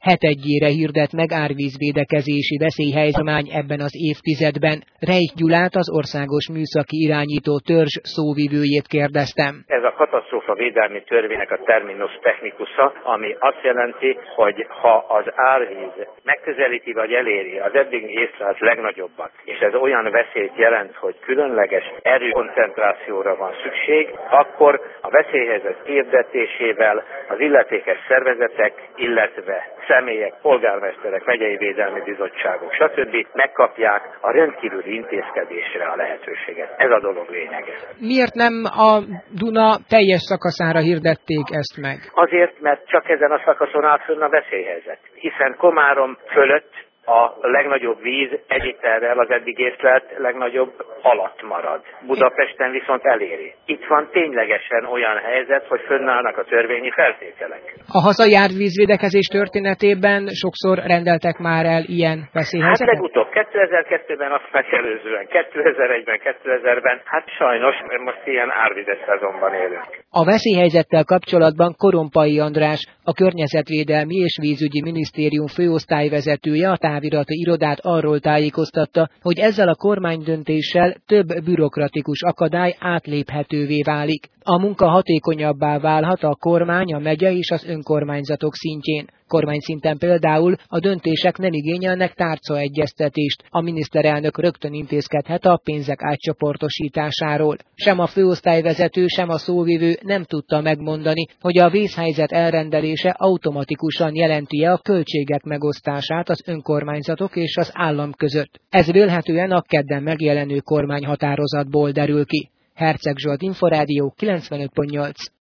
7-1-ére hirdet meg árvízvédekezési veszélyhelyzet ebben az évtizedben. Reich Gyulát, az Országos Műszaki Irányító Törzs szóvivőjét kérdeztem. Ez a katasztrófavédelmi törvénynek a terminus technikusa, ami azt jelenti, hogy ha az árvíz megközelíti vagy eléri az eddig észlelt legnagyobbat, és ez olyan veszélyt jelent, hogy különleges erőkoncentrációra van szükség, akkor a veszélyhelyzet hirdetésével az illetékes szervezetek, illetve személyek, polgármesterek, megyei védelmi bizottságok, stb. Megkapják a rendkívüli intézkedésre a lehetőséget. Ez a dolog lényege. Miért nem a Duna teljes szakaszára hirdették ezt meg? Azért, mert csak ezen a szakaszon áll fönn a veszélyhelyzet. Hiszen Komárom fölött a legnagyobb víz egyszerrel az eddig észlelt legnagyobb alatt marad. Budapesten viszont eléri. Itt van ténylegesen olyan helyzet, hogy fönnállnak a törvényi feltételek. A hazai árvízvédekezés történetében sokszor rendeltek már el ilyen veszélyhelyzetet? Hát legutóbb 2002-ben, azt megelőzően 2001-ben, 2000-ben, hát sajnos most ilyen árvizes szezonban élünk. A veszélyhelyzettel kapcsolatban Korompai András, a Környezetvédelmi és Vízügyi Minisztérium főosztályvezetője a távirati irodát arról tájékoztatta, hogy ezzel a kormánydöntéssel több bürokratikus akadály átléphetővé válik. A munka hatékonyabbá válhat a kormány, a megye és az önkormányzatok szintjén. Kormányszinten például a döntések nem igényelnek tárcaegyeztetést, a miniszterelnök rögtön intézkedhet a pénzek átcsoportosításáról. Sem a főosztályvezető, sem a szóvivő nem tudta megmondani, hogy a vészhelyzet elrendelése automatikusan jelenti-e a költségek megosztását az önkormányzatok és az állam között. Ez vélhetően a kedden megjelenő kormányhatározatból derül ki. Herceg Zsolt, Inforádió 95.8.